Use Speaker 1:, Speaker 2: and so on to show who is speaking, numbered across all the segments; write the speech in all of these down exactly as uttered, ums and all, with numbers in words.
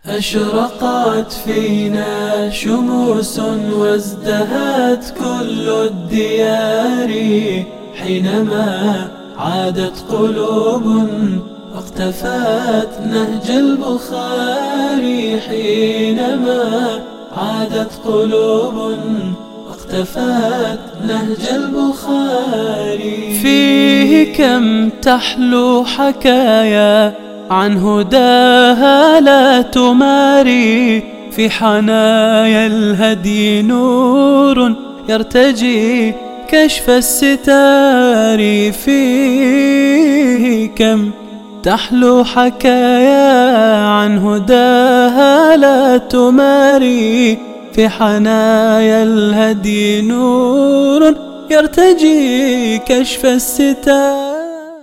Speaker 1: أشرقت فينا شموس وازدهت كل الديار حينما عادت قلوب واقتفت نهج البخاري. حينما عادت قلوب واقتفت نهج البخاري. فيه كم تحلو حكايا عن هداها لا تماري، في حنايا الهدي نور يرتجي كشف الستار. فيه كم تحلو حكايا عن هداها لا تماري، في حنايا الهدي نور يرتجي كشف الستار.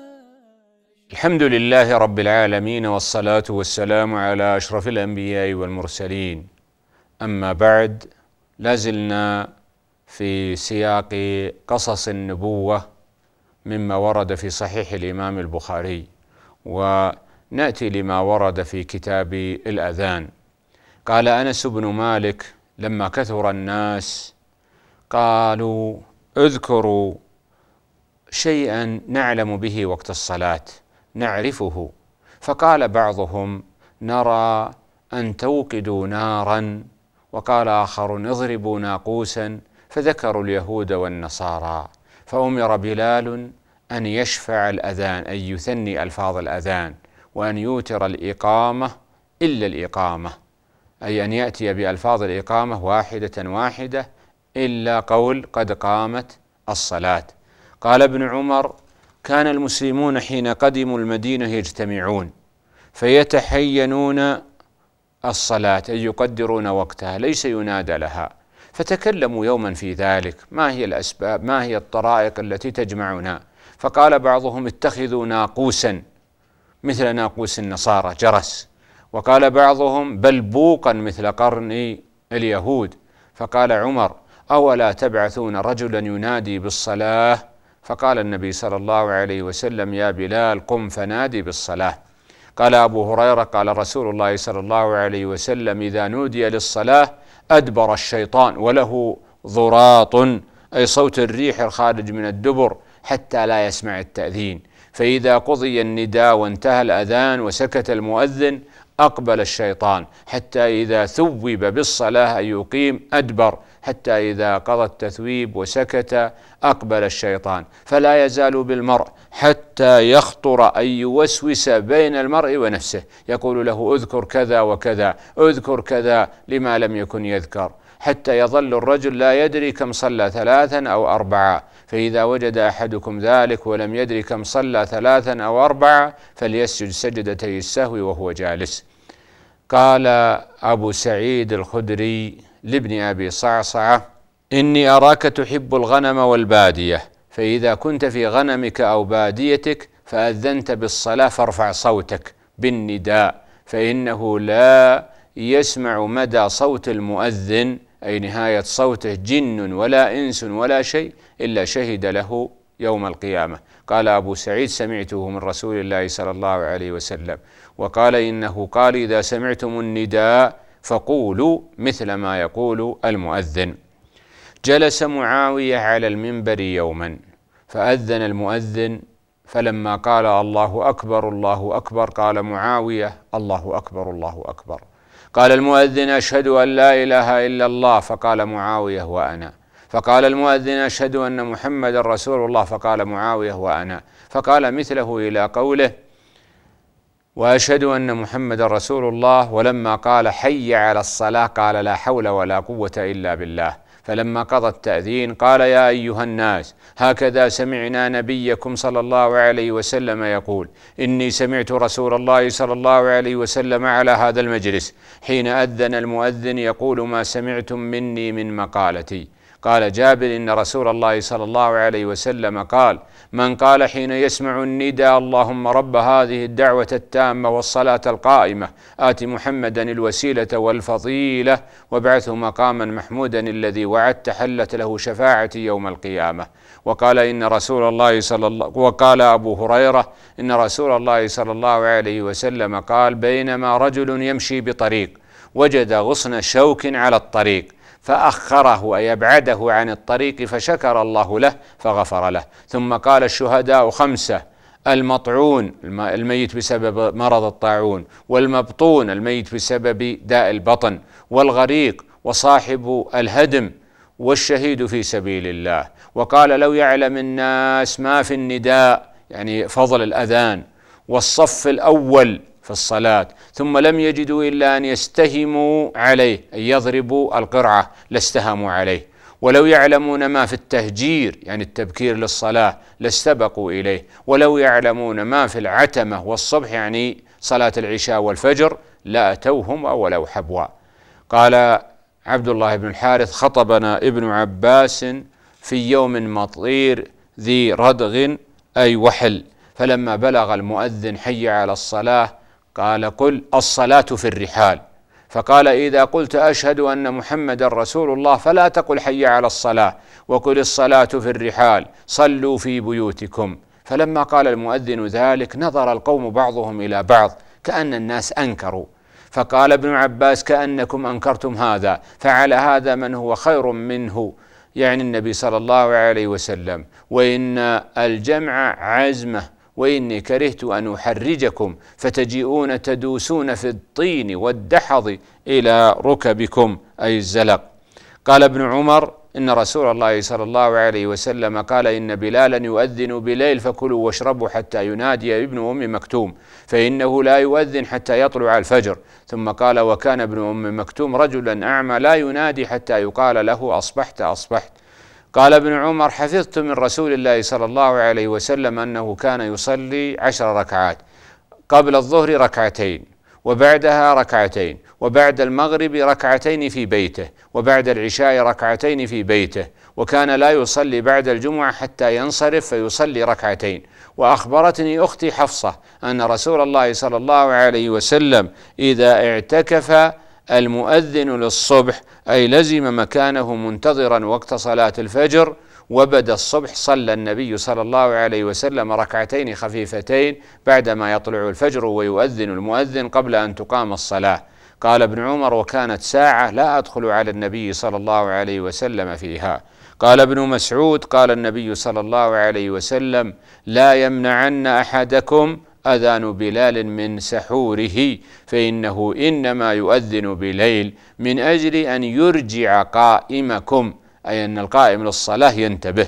Speaker 2: الحمد لله رب العالمين، والصلاة والسلام على أشرف الأنبياء والمرسلين. أما بعد، لازلنا في سياق قصص النبوة مما ورد في صحيح الإمام البخاري، ونأتي لما ورد في كتاب الأذان. قال أنس بن مالك لما كثر الناس قالوا: اذكروا شيئا نعلم به وقت الصلاة نعرفه. فقال بعضهم: نرى أن توقدوا نارا، وقال آخر: اضربوا ناقوسا، فذكروا اليهود والنصارى. فأمر بلال أن يشفع الأذان، أن يثني ألفاظ الأذان، وأن يوتر الإقامة إلا الإقامة، أي أن يأتي بألفاظ الإقامة واحدة واحدة إلا قول قد قامت الصلاة. قال ابن عمر: كان المسلمون حين قدموا المدينة يجتمعون فيتحينون الصلاة، أي يقدرون وقتها، ليس ينادى لها. فتكلموا يوما في ذلك: ما هي الأسباب، ما هي الطرائق التي تجمعنا؟ فقال بعضهم: اتخذوا ناقوسا مثل ناقوس النصارى، جرس. وقال بعضهم: بل بوقا مثل قرن اليهود. فقال عمر: أولا تبعثون رجلا ينادي بالصلاة؟ فقال النبي صلى الله عليه وسلم: يا بلال قم فنادي بالصلاة. قال أبو هريرة: قال رسول الله صلى الله عليه وسلم: إذا نودي للصلاة أدبر الشيطان وله ضراط، أي صوت الريح الخارج من الدبر، حتى لا يسمع التأذين. فإذا قضي النداء وانتهى الأذان وسكت المؤذن أقبل الشيطان، حتى إذا ثوب بالصلاة أن يقيم أدبر، حتى إذا قضى التثويب وسكت أقبل الشيطان. فلا يزال بالمرء حتى يخطر أن يوسوس بين المرء ونفسه، يقول له: اذكر كذا وكذا، اذكر كذا، لما لم يكن يذكر، حتى يظل الرجل لا يدري كم صلى، ثلاثا أو أربعة. فإذا وجد أحدكم ذلك ولم يدري كم صلى، ثلاثا أو أربعة، فليسجد سجدتي السهو وهو جالس. قال أبو سعيد الخدري لابن أبي صعصعة: إني أراك تحب الغنم والبادية، فإذا كنت في غنمك أو باديتك فأذنت بالصلاة فارفع صوتك بالنداء، فإنه لا يسمع مدى صوت المؤذن، أي نهاية صوته، جن ولا إنس ولا شيء إلا شهد له يوم القيامة. قال أبو سعيد: سمعته من رسول الله صلى الله عليه وسلم. وقال: إنه قال: إذا سمعتم النداء فقولوا مثل ما يقول المؤذن. جلس معاوية على المنبر يوما فأذن المؤذن، فلما قال: الله أكبر الله أكبر، قال معاوية: الله أكبر الله أكبر. قال المؤذن: أشهد أن لا إله إلا الله، فقال معاوية: وأنا. فقال المؤذن: أشهد أن محمد رسول الله، فقال معاوية: وأنا. فقال مثله إلى قوله: وأشهد أن محمد رسول الله. ولما قال: حي على الصلاة، قال: لا حول ولا قوة إلا بالله. فلما قضى التأذين قال: يا أيها الناس، هكذا سمعنا نبيكم صلى الله عليه وسلم يقول: إني سمعت رسول الله صلى الله عليه وسلم على هذا المجلس حين أذن المؤذن يقول: ما سمعتم مني من مقالتي. قال جابر إن رسول الله صلى الله عليه وسلم قال: من قال حين يسمع النداء اللهم رب هذه الدعوة التامة والصلاة القائمة آت محمدا الوسيلة والفضيلة وابعثه مقاما محمودا الذي وعدت حلت له شفاعتي يوم القيامة. وقال إن رسول الله صلى الله وقال أبو هريرة إن رسول الله صلى الله عليه وسلم قال: بينما رجل يمشي بطريق وجد غصن شوك على الطريق فأخره أي أبعده عن الطريق فشكر الله له فغفر له. ثم قال: الشهداء خمسة: المطعون الميت بسبب مرض الطاعون، والمبطون الميت بسبب داء البطن، والغريق، وصاحب الهدم، والشهيد في سبيل الله. وقال: لو يعلم الناس ما في النداء يعني فضل الأذان والصف الأول في الصلاة ثم لم يجدوا إلا أن يستهموا عليه أي يضربوا القرعة لاستهموا عليه، ولو يعلمون ما في التهجير يعني التبكير للصلاة لاستبقوا إليه، ولو يعلمون ما في العتمة والصبح يعني صلاة العشاء والفجر لأتوهم ولو حبوا. قال عبد الله بن الحارث: خطبنا ابن عباس في يوم مطير ذي ردغ أي وحل، فلما بلغ المؤذن حي على الصلاة قال: قل الصلاة في الرحال. فقال: إذا قلت أشهد أن محمد رسول الله فلا تقل حي على الصلاة، وقل الصلاة في الرحال، صلوا في بيوتكم. فلما قال المؤذن ذلك نظر القوم بعضهم إلى بعض كأن الناس أنكروا، فقال ابن عباس: كأنكم أنكرتم هذا، فعلى هذا من هو خير منه يعني النبي صلى الله عليه وسلم، وإن الجمع عزمة، وإني كرهت أن أحرجكم فتجيئون تدوسون في الطين والدحض إلى ركبكم أي الزلق. قال ابن عمر: إن رسول الله صلى الله عليه وسلم قال: إن بلالا يؤذن بليل فكلوا واشربوا حتى ينادي ابن أم مكتوم فإنه لا يؤذن حتى يطلع الفجر. ثم قال: وكان ابن أم مكتوم رجلا أعمى لا ينادي حتى يقال له أصبحت أصبحت. قال ابن عمر: حفظت من رسول الله صلى الله عليه وسلم أنه كان يصلي عشر ركعات، قبل الظهر ركعتين، وبعدها ركعتين، وبعد المغرب ركعتين في بيته، وبعد العشاء ركعتين في بيته، وكان لا يصلي بعد الجمعة حتى ينصرف فيصلي ركعتين. وأخبرتني أختي حفصة أن رسول الله صلى الله عليه وسلم إذا اعتكف المؤذن للصبح أي لزم مكانه منتظرا وقت صلاة الفجر وبدا الصبح صلى النبي صلى الله عليه وسلم ركعتين خفيفتين بعدما يطلع الفجر ويؤذن المؤذن قبل أن تقام الصلاة. قال ابن عمر: وكانت ساعة لا أدخل على النبي صلى الله عليه وسلم فيها. قال ابن مسعود: قال النبي صلى الله عليه وسلم: لا يمنعن أحدكم أذان بلال من سحوره فإنه إنما يؤذن بليل من أجل أن يرجع قائمكم أي أن القائم للصلاة ينتبه،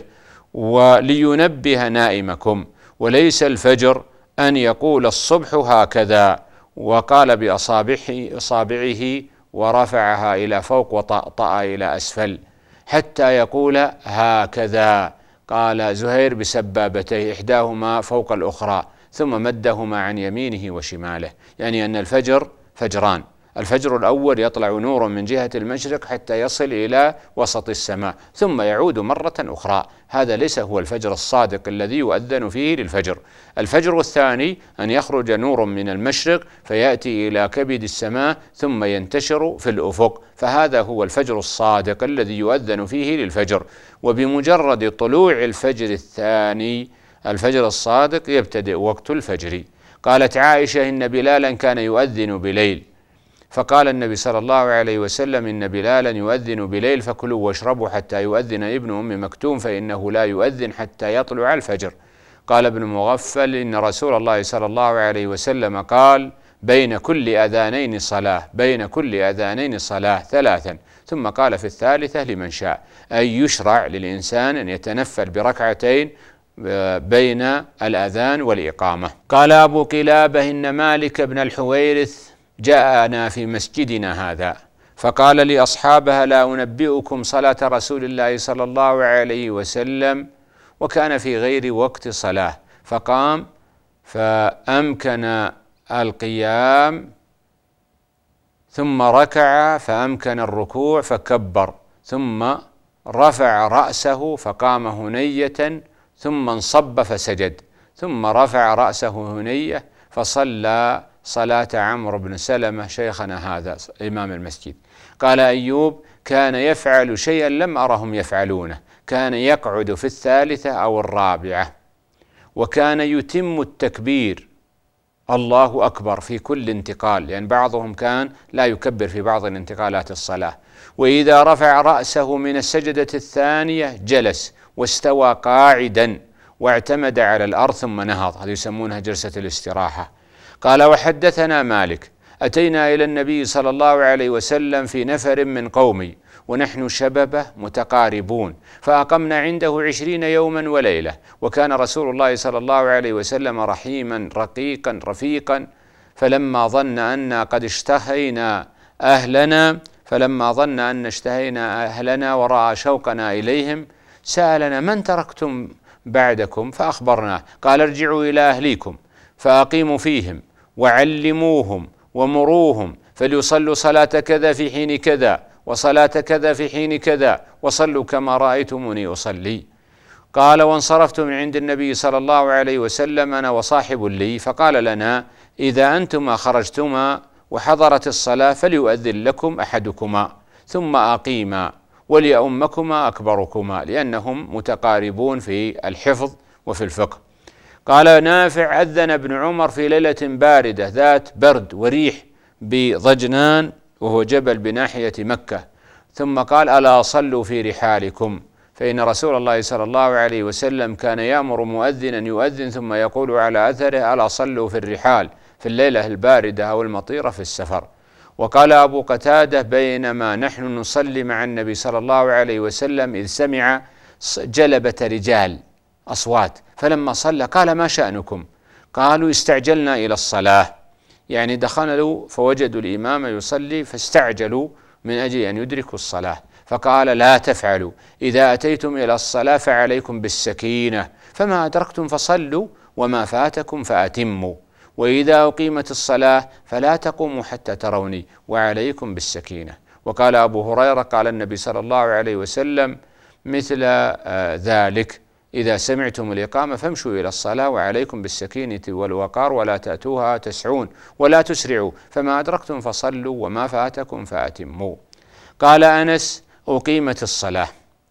Speaker 2: ولينبه نائمكم، وليس الفجر أن يقول الصبح هكذا، وقال بأصابعه ورفعها إلى فوق وطأطأ إلى أسفل حتى يقول هكذا. قال زهير بسبابتيه إحداهما فوق الأخرى ثم مدهما عن يمينه وشماله، يعني أن الفجر فجران: الفجر الأول يطلع نور من جهة المشرق حتى يصل إلى وسط السماء ثم يعود مرة أخرى، هذا ليس هو الفجر الصادق الذي يؤذن فيه للفجر. الفجر الثاني أن يخرج نور من المشرق فيأتي إلى كبد السماء ثم ينتشر في الأفق، فهذا هو الفجر الصادق الذي يؤذن فيه للفجر. وبمجرد طلوع الفجر الثاني الفجر الصادق يبتدئ وقت الفجر. قالت عائشة: إن بلالا كان يؤذن بليل، فقال النبي صلى الله عليه وسلم: إن بلالا يؤذن بليل فكلوا واشربوا حتى يؤذن ابن أم مكتوم فإنه لا يؤذن حتى يطلع الفجر. قال ابن مغفل: إن رسول الله صلى الله عليه وسلم قال: بين كل أذانين صلاة، بين كل أذانين صلاة ثلاثا، ثم قال في الثالثة لمن شاء، أي يشرع للإنسان أن يتنفل بركعتين بين الأذان والإقامة. قال أبو قلابة: إن مالك بن الحويرث جاءنا في مسجدنا هذا فقال لأصحابها: لا أنبئكم صلاة رسول الله صلى الله عليه وسلم، وكان في غير وقت صلاة، فقام فأمكن القيام ثم ركع فأمكن الركوع فكبر ثم رفع رأسه فقام هنية ثم انصب فسجد، ثم رفع رأسه هنية فصلى صلاة عمرو بن سلمة شيخنا هذا إمام المسجد. قال أيوب: كان يفعل شيئا لم أرهم يفعلونه، كان يقعد في الثالثة أو الرابعة، وكان يتم التكبير الله أكبر في كل انتقال، لأن يعني بعضهم كان لا يكبر في بعض الانتقالات الصلاة. وإذا رفع رأسه من السجدة الثانية جلس واستوى قاعدا واعتمد على الأرض ثم نهض، هذه يسمونها جلسة الاستراحة. قال: وحدثنا مالك: أتينا إلى النبي صلى الله عليه وسلم في نفر من قومي ونحن شببه متقاربون، فأقمنا عنده عشرين يوما وليلة، وكان رسول الله صلى الله عليه وسلم رحيما رقيقا رفيقا، فلما ظن أن قد اشتهينا أهلنا فلما ظن أن اشتهينا أهلنا ورأى شوقنا إليهم سألنا: من تركتم بعدكم؟ فأخبرناه. قال: ارجعوا إلى أهليكم فأقيموا فيهم وعلموهم ومروهم فليصلوا صلاة كذا في حين كذا وصلاة كذا في حين كذا وصلوا كما رأيتموني أصلي. قال: وانصرفت من عند النبي صلى الله عليه وسلم أنا وصاحب لي، فقال لنا: إذا أنتما خرجتما وحضرت الصلاة فليؤذن لكم أحدكما ثم أقيما وليؤمكما أكبركما، لأنهم متقاربون في الحفظ وفي الفقه. قال نافع: أذن ابن عمر في ليلة باردة ذات برد وريح بضجنان، وهو جبل بناحية مكة، ثم قال: ألا صلوا في رحالكم، فإن رسول الله صلى الله عليه وسلم كان يأمر مؤذنا يؤذن ثم يقول على أثره: ألا صلوا في الرحال في الليلة الباردة أو المطيرة في السفر. وقال أبو قتادة: بينما نحن نصلي مع النبي صلى الله عليه وسلم إذ سمع جلبة رجال أصوات، فلما صلى قال: ما شأنكم؟ قالوا: استعجلنا إلى الصلاة، يعني دخلوا فوجدوا الإمام يصلي فاستعجلوا من أجل أن يدركوا الصلاة. فقال: لا تفعلوا، إذا أتيتم إلى الصلاة فعليكم بالسكينة، فما أدركتم فصلوا وما فاتكم فأتموا، وإذا أقيمت الصلاة فلا تقوموا حتى تروني، وعليكم بالسكينة. وقال أبو هريرة: قال النبي صلى الله عليه وسلم مثل آه ذلك: إذا سمعتم الإقامة فامشوا إلى الصلاة وعليكم بالسكينة والوقار ولا تأتوها تسعون ولا تسرعوا، فما أدركتم فصلوا وما فاتكم فأتموا. قال أنس: أقيمت الصلاة،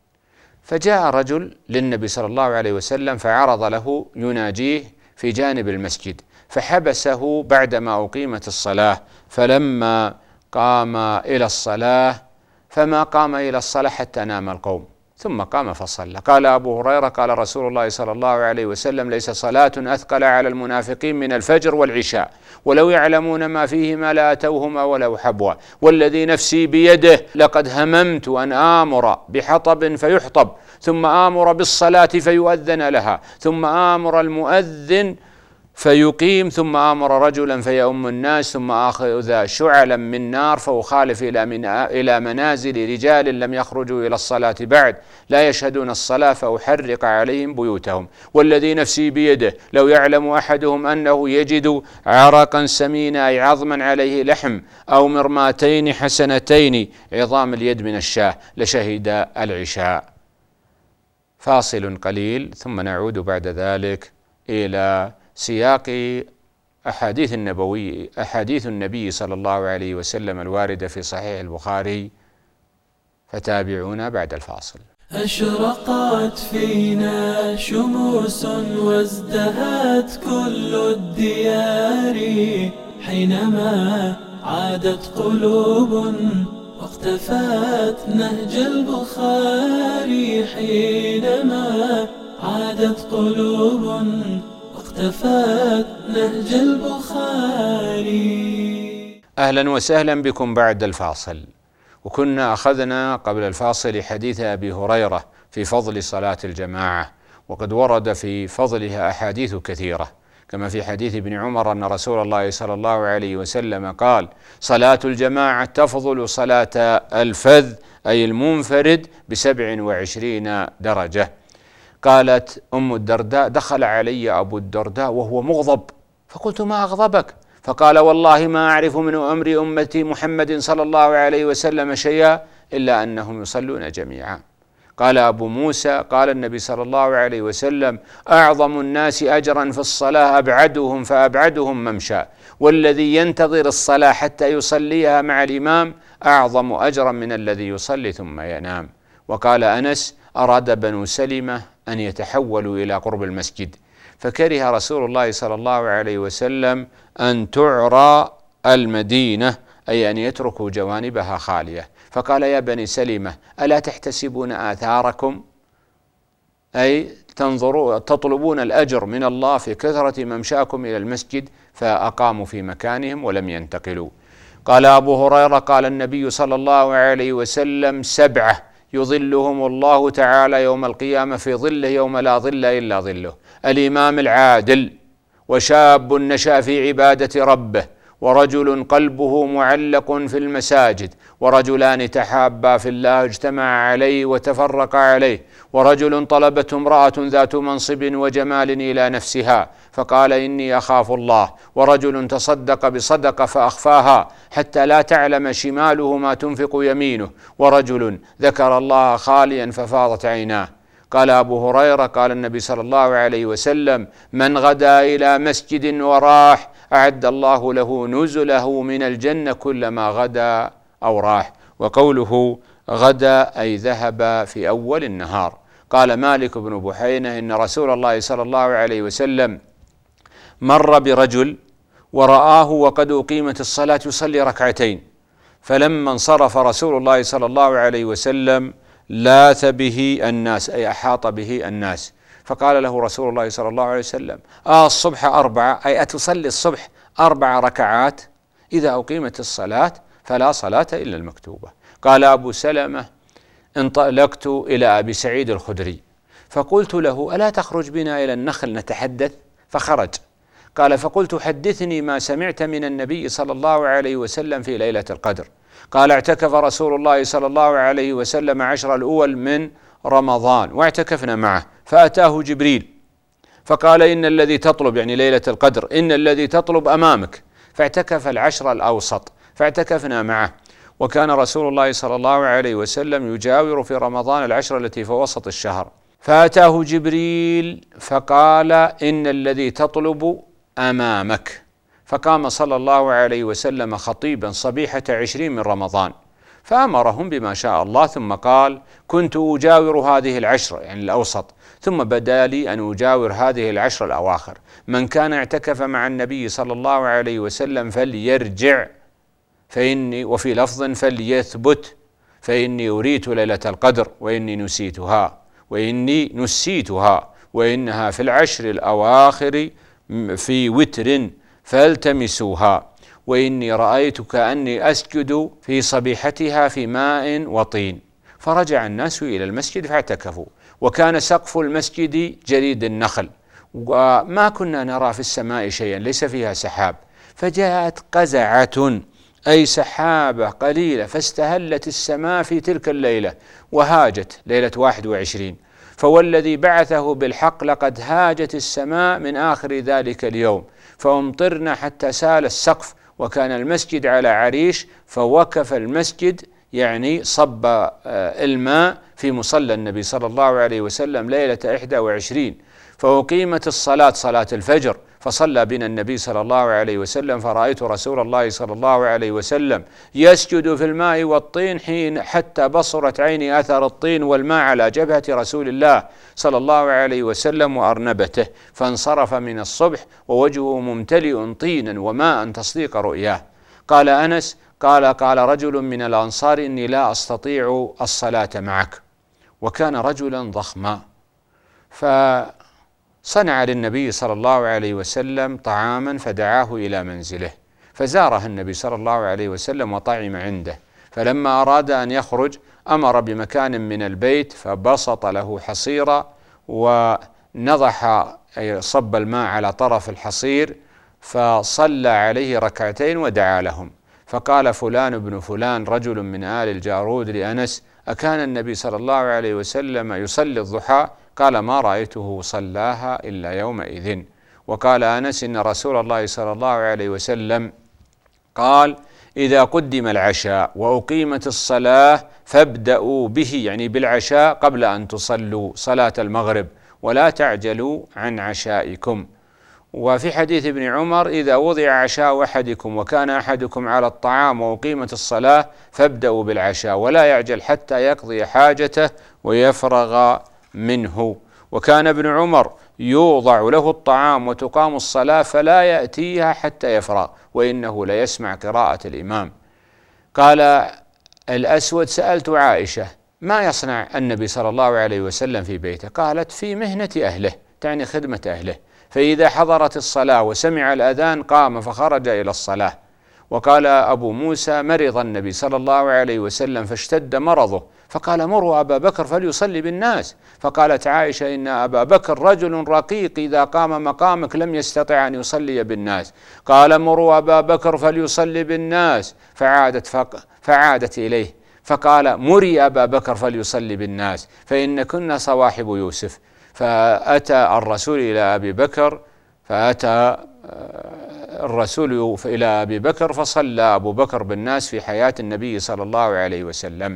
Speaker 2: فجاء رجل للنبي صلى الله عليه وسلم فعرض له يناجيه في جانب المسجد، فحبسه بعدما أقيمت الصلاة، فلما قام إلى الصلاة فما قام إلى الصلاة حتى نام القوم، ثم قام فصلى. قال أبو هريرة: قال رسول الله صلى الله عليه وسلم: ليس صلاة أثقل على المنافقين من الفجر والعشاء، ولو يعلمون ما فيهما لأتوهما ولو حبوا، والذي نفسي بيده لقد هممت أن آمر بحطب فيحطب، ثم آمر بالصلاة فيؤذن لها، ثم آمر المؤذن فيقيم، ثم آمر رجلا فيؤم الناس، ثم آخذ شعلا من نار فأخالف إلى, من إلى منازل رجال لم يخرجوا إلى الصلاة بعد لا يشهدون الصلاة فأحرق عليهم بيوتهم، والذي نفسي بيده لو يعلم أحدهم أنه يجد عرقا سمينا أي عظما عليه لحم أو مرماتين حسنتين عظام اليد من الشاة لشهد العشاء. فاصل قليل ثم نعود بعد ذلك إلى سياق أحاديث النبوي أحاديث النبي صلى الله عليه وسلم الواردة في صحيح البخاري، فتابعونا بعد الفاصل.
Speaker 1: أشرقت فينا شموس وازدهت كل الديار حينما عادت قلوب واقتفت نهج البخاري، حينما عادت قلوب واقتفت نهج البخاري.
Speaker 2: أهلا وسهلا بكم بعد الفاصل. وكنا أخذنا قبل الفاصل حديث أبي هريرة في فضل صلاة الجماعة، وقد ورد في فضلها أحاديث كثيرة، كما في حديث ابن عمر أن رسول الله صلى الله عليه وسلم قال: صلاة الجماعة تفضل صلاة الفذ أي المنفرد بسبع وعشرين درجة. قالت أم الدرداء: دخل علي أبو الدرداء وهو مغضب، فقلت: ما أغضبك؟ فقال: والله ما أعرف من أمر أمتي محمد صلى الله عليه وسلم شيئا إلا أنهم يصلون جميعا. قال أبو موسى قال النبي صلى الله عليه وسلم: أعظم الناس أجرا في الصلاة أبعدهم فأبعدهم ممشى، والذي ينتظر الصلاة حتى يصليها مع الإمام أعظم أجرا من الذي يصلي ثم ينام. وقال أنس: أراد بنو سلمة أن يتحولوا إلى قرب المسجد، فكره رسول الله صلى الله عليه وسلم أن تعرى المدينة، أي أن يتركوا جوانبها خالية، فقال: يا بني سلمة ألا تحتسبون آثاركم، أي تنظروا تطلبون الأجر من الله في كثرة ممشاكم إلى المسجد، فأقاموا في مكانهم ولم ينتقلوا. قال أبو هريرة قال النبي صلى الله عليه وسلم: سبعة يظلهم الله تعالى يوم القيامة في ظله يوم لا ظل إلا ظله: الإمام العادل، وشاب نشأ في عبادة ربه، ورجل قلبه معلق في المساجد، ورجلان تحابا في الله اجتمعا عليه وتفرقا عليه، ورجل طلبته امرأة ذات منصب وجمال إلى نفسها فقال: إني أخاف الله، ورجل تصدق بصدقة فأخفاها حتى لا تعلم شماله ما تنفق يمينه، ورجل ذكر الله خاليا ففاضت عيناه. قال أبو هريرة قال النبي صلى الله عليه وسلم: من غدا إلى مسجد وراح أعد الله له نزله من الجنة كلما غدا أو راح. وقوله غدا أي ذهب في أول النهار. قال مالك بن بحينة: إن رسول الله صلى الله عليه وسلم مر برجل ورآه وقد أقيمت الصلاة يصلي ركعتين، فلما انصرف رسول الله صلى الله عليه وسلم لاث به الناس، أي أحاط به الناس، فقال له رسول الله صلى الله عليه وسلم: آه الصبح أربعة، أي أتصلي الصبح أربع ركعات؟ إذا أقيمت الصلاة فلا صلاة إلا المكتوبة. قال أبو سلمة: انطلقت إلى أبي سعيد الخدري فقلت له: ألا تخرج بنا إلى النخل نتحدث؟ فخرج. قال: فقلت: حدثني ما سمعت من النبي صلى الله عليه وسلم في ليلة القدر. قال: اعتكف رسول الله صلى الله عليه وسلم عشر الأول من رمضان واعتكفنا معه، فأتاه جبريل فقال: إن الذي تطلب، يعني ليلة القدر، إن الذي تطلب أمامك. فاعتكف العشر الأوسط فاعتكفنا معه. وكان رسول الله صلى الله عليه وسلم يجاور في رمضان العشر التي في وسط الشهر. فأتاه جبريل فقال: إن الذي تطلب أمامك. فقام صلى الله عليه وسلم خطيبا صبيحة عشرين من رمضان فأمرهم بما شاء الله، ثم قال: كنت أجاور هذه العشر، يعني الأوسط، ثم بدا لي أن أجاور هذه العشر الأواخر. من كان اعتكف مع النبي صلى الله عليه وسلم فليرجع، فإني، وفي لفظ فليثبت، فإني أريت ليلة القدر وإني نسيتها وإني نسيتها وإنها في العشر الأواخر في وتر فالتمسوها، وإني رأيت كأني أسجد في صبيحتها في ماء وطين. فرجع الناس إلى المسجد فاعتكفوا، وكان سقف المسجد جريد النخل، وما كنا نرى في السماء شيئا، ليس فيها سحاب. فجاءت قزعة، أي سحابة قليلة، فاستهلت السماء في تلك الليلة وهاجت ليلة واحد وعشرين. فوالذي بعثه بالحق لقد هاجت السماء من آخر ذلك اليوم، فأمطرنا حتى سال السقف، وكان المسجد على عريش، فوقف المسجد، يعني صب الماء في مصلى النبي صلى الله عليه وسلم ليلة إحدى وعشرين. فأقيمت الصلاة، صلاة الفجر، فصلى بنا النبي صلى الله عليه وسلم، فرأيت رسول الله صلى الله عليه وسلم يسجد في الماء والطين حين حتى بصرت عيني أثر الطين والماء على جبهة رسول الله صلى الله عليه وسلم وأرنبته، فانصرف من الصبح ووجهه ممتلئ طينا وماء تصديق رؤياه. قال أنس قال قال رجل من الأنصار: إني لا أستطيع الصلاة معك. وكان رجلا ضخما، فصنع للنبي صلى الله عليه وسلم طعاما فدعاه إلى منزله، فزاره النبي صلى الله عليه وسلم وطعم عنده. فلما أراد أن يخرج أمر بمكان من البيت فبسط له حصيرا ونضح، أي صب الماء على طرف الحصير، فصلى عليه ركعتين ودعا لهم. فقال فلان بن فلان رجل من آل الجارود لأنس: أكان النبي صلى الله عليه وسلم يصلي الضحى؟ قال: ما رأيته صلاها إلا يومئذ. وقال أنس: إن رسول الله صلى الله عليه وسلم قال: إذا قدم العشاء وأقيمت الصلاة فابدأوا به، يعني بالعشاء قبل أن تصلوا صلاة المغرب، ولا تعجلوا عن عشائكم. وفي حديث ابن عمر: إذا وضع عشاء أحدكم وكان أحدكم على الطعام وأقيمت الصلاة فابدأوا بالعشاء ولا يعجل حتى يقضي حاجته ويفرغ منه. وكان ابن عمر يوضع له الطعام وتقام الصلاة فلا يأتيها حتى يفرغ، وإنه ليسمع قراءة الإمام. قال الأسود: سألت عائشة: ما يصنع النبي صلى الله عليه وسلم في بيته؟ قالت: في مهنة أهله، تعني خدمة أهله، فإذا حضرت الصلاة وسمع الأذان قام فخرج إلى الصلاة. وقال أبو موسى: مرض النبي صلى الله عليه وسلم فاشتد مرضه، فقال: مروا أبا بكر فليصلي بالناس. فقالت عائشة: إن أبا بكر رجل رقيق، إذا قام مقامك لم يستطع أن يصلي بالناس. قال: مروا أبا بكر فليصلي بالناس. فعادت, فق... فعادت إليه فقال: مري أبا بكر فليصلي بالناس، فإن كنا صواحب يوسف. فأتى الرسول إلى أبي بكر فأتى الرسول إلى أبي بكر فصلى أبو بكر بالناس في حياة النبي صلى الله عليه وسلم.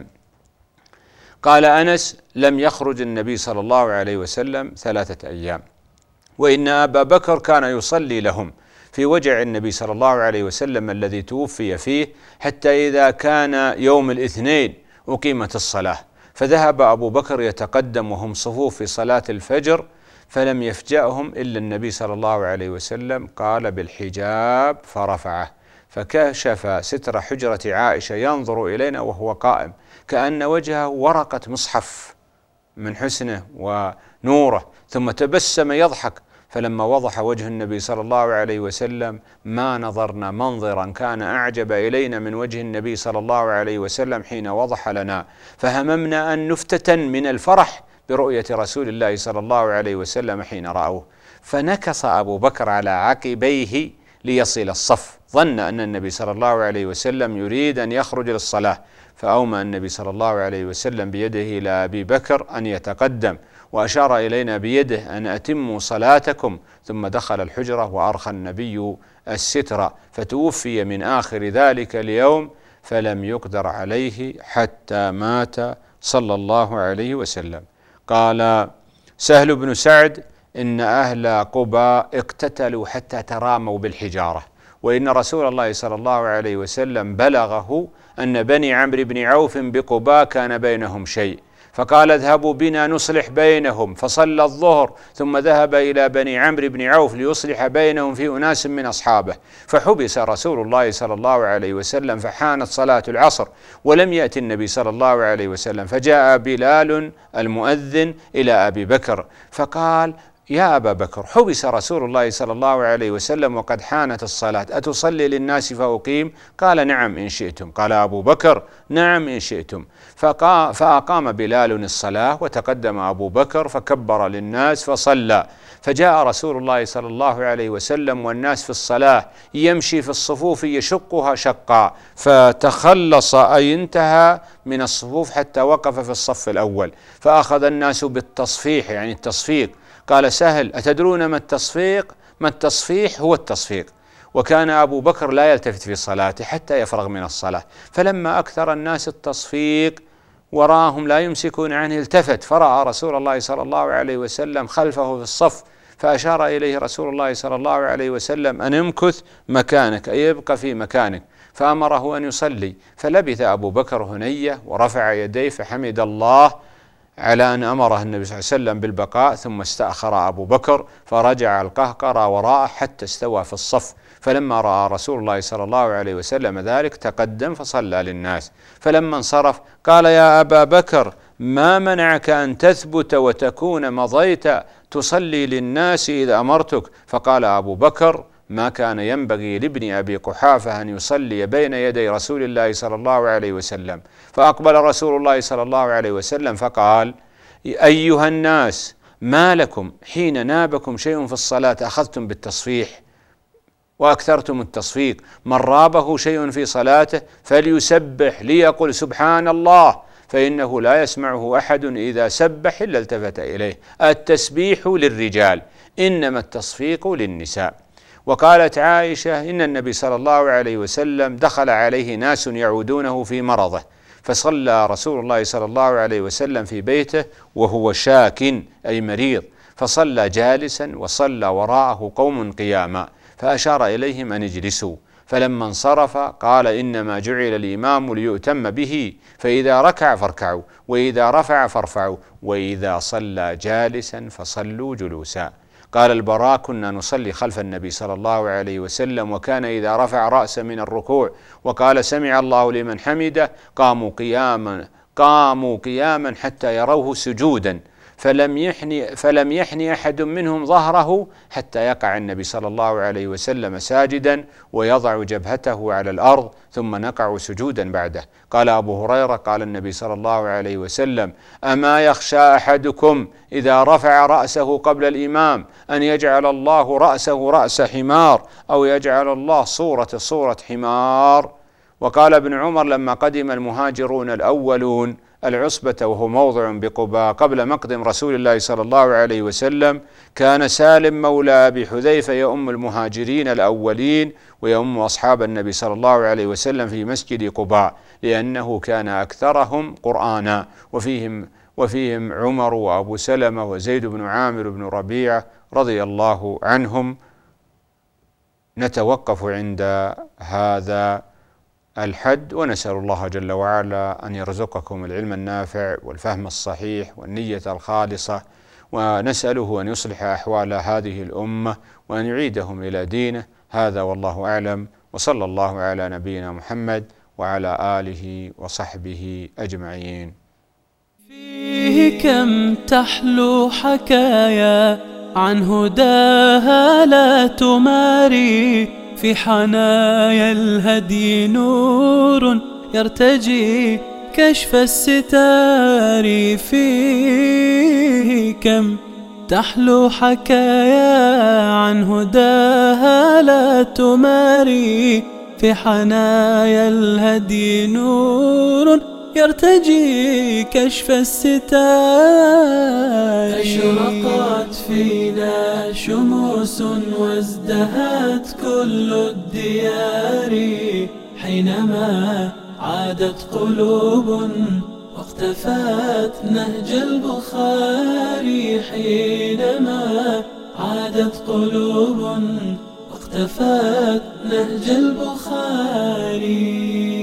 Speaker 2: قال أنس: لم يخرج النبي صلى الله عليه وسلم ثلاثة أيام، وإن أبا بكر كان يصلي لهم في وجع النبي صلى الله عليه وسلم الذي توفي فيه، حتى إذا كان يوم الاثنين أقيمت الصلاة، فذهب أبو بكر يتقدم وهم صفوف في صلاة الفجر، فلم يفجأهم إلا النبي صلى الله عليه وسلم قال بالحجاب فرفعه، فكشف ستر حجرة عائشة ينظر إلينا وهو قائم كأن وجهه ورقة مصحف من حسنه ونوره، ثم تبسم يضحك. فلما وضح وجه النبي صلى الله عليه وسلم ما نظرنا منظرا كان أعجب إلينا من وجه النبي صلى الله عليه وسلم حين وضح لنا، فهممنا أن نفتتن من الفرح برؤية رسول الله صلى الله عليه وسلم حين رأوه. فنكص أبو بكر على عقبيه ليصل الصف، ظن أن النبي صلى الله عليه وسلم يريد أن يخرج للصلاة، فأومأ النبي صلى الله عليه وسلم بيده إلى أبي بكر أن يتقدم، وأشار إلينا بيده أن أتموا صلاتكم، ثم دخل الحجرة وأرخى النبي الستر، فتوفي من آخر ذلك اليوم فلم يقدر عليه حتى مات صلى الله عليه وسلم. قال سهل بن سعد: إن أهل قباء اقتتلوا حتى تراموا بالحجارة، وإن رسول الله صلى الله عليه وسلم بلغه أن بني عمرو بن عوف بقباء كان بينهم شيء، فقال: اذهبوا بنا نصلح بينهم، فصلى الظهر ثم ذهب إلى بني عمرو بن عوف ليصلح بينهم في أناس من أصحابه، فحبس رسول الله صلى الله عليه وسلم، فحانت صلاة العصر ولم يأتي النبي صلى الله عليه وسلم، فجاء بلال المؤذن إلى أبي بكر فقال: يا أبا بكر، حبس رسول الله صلى الله عليه وسلم وقد حانت الصلاة، أتصلي للناس فأقيم؟ قال: نعم إن شئتم. قال أبو بكر: نعم إن شئتم. فأقام بلال الصلاة وتقدم أبو بكر فكبر للناس فصلى، فجاء رسول الله صلى الله عليه وسلم والناس في الصلاة يمشي في الصفوف يشقها شقا، فتخلص أي انتهى من الصفوف حتى وقف في الصف الأول، فأخذ الناس بالتصفيح، يعني التصفيق. قال سهل: أتدرون ما التصفيق؟ ما التصفيح هو التصفيق. وكان أبو بكر لا يلتفت في صلاته حتى يفرغ من الصلاة، فلما أكثر الناس التصفيق وراهم لا يمسكون عنه التفت، فرأى رسول الله صلى الله عليه وسلم خلفه في الصف، فأشار إليه رسول الله صلى الله عليه وسلم أن امكث مكانك، أي يبقى في مكانك، فأمره أن يصلي. فلبث أبو بكر هنية ورفع يديه فحمد الله على أن أمره النبي صلى الله عليه وسلم بالبقاء، ثم استأخر أبو بكر فرجع القهقرة وراءه حتى استوى في الصف، فلما رأى رسول الله صلى الله عليه وسلم ذلك تقدم فصلى للناس، فلما انصرف قال: يا أبا بكر، ما منعك أن تثبت وتكون مضيت تصلي للناس إذا أمرتك؟ فقال أبو بكر: ما كان ينبغي لابن أبي قحافة أن يصلي بين يدي رسول الله صلى الله عليه وسلم. فأقبل رسول الله صلى الله عليه وسلم فقال: أيها الناس، ما لكم حين نابكم شيء في الصلاة أخذتم بالتصفيح وأكثرتم التصفيق؟ من رابه شيء في صلاته فليسبح ليقل سبحان الله، فإنه لا يسمعه أحد إذا سبح إلا التفت إليه. التسبيح للرجال، إنما التصفيق للنساء. وقالت عائشة إن النبي صلى الله عليه وسلم دخل عليه ناس يعودونه في مرضه، فصلى رسول الله صلى الله عليه وسلم في بيته وهو شاك أي مريض، فصلى جالسا وصلى وراءه قوم قياما، فأشار إليهم أن اجلسوا، فلما انصرف قال إنما جعل الإمام ليؤتم به، فإذا ركع فاركعوا، وإذا رفع فارفعوا، وإذا صلى جالسا فصلوا جلوسا. قال البراء كنا نصلي خلف النبي صلى الله عليه وسلم، وكان إذا رفع رأسه من الركوع وقال سمع الله لمن حمده قاموا قياما قاموا قياما حتى يروه سجودا، فلم يحني فلم يحني أحد منهم ظهره حتى يقع النبي صلى الله عليه وسلم ساجدا ويضع جبهته على الأرض، ثم نقع سجودا بعده. قال أبو هريرة قال النبي صلى الله عليه وسلم أما يخشى أحدكم إذا رفع رأسه قبل الإمام أن يجعل الله رأسه رأس حمار، أو يجعل الله صورة صورة حمار. وقال ابن عمر لما قدم المهاجرون الأولون العصبة وهو موضع بقباء قبل مقدم رسول الله صلى الله عليه وسلم، كان سالم مولى أبي حذيفة يؤم المهاجرين الأولين ويؤم أصحاب النبي صلى الله عليه وسلم في مسجد قباء، لأنه كان أكثرهم قرآنا، وفيهم وفيهم عمر وأبو سلمة وزيد بن عامر بن ربيعة رضي الله عنهم. نتوقف عند هذا الحد، ونسأل الله جل وعلا أن يرزقكم العلم النافع والفهم الصحيح والنية الخالصة، ونسأله أن يصلح أحوال هذه الأمة وأن يعيدهم إلى دينه. هذا والله أعلم، وصلى الله على نبينا محمد وعلى آله وصحبه أجمعين.
Speaker 1: فيه كم تحلو حكايا عن هداها لا تماري، في حنايا الهدي نور يرتجي كشف الستار. فيه كم تحلو حكايا عن هداها لا تماري، في حنايا الهدي نور يرتجي كشف الستار. أشرقت فينا شموس وازدهت كل الديار، حينما عادت قلوب واقتفت نهج البخاري. حينما عادت قلوب واقتفت نهج البخاري.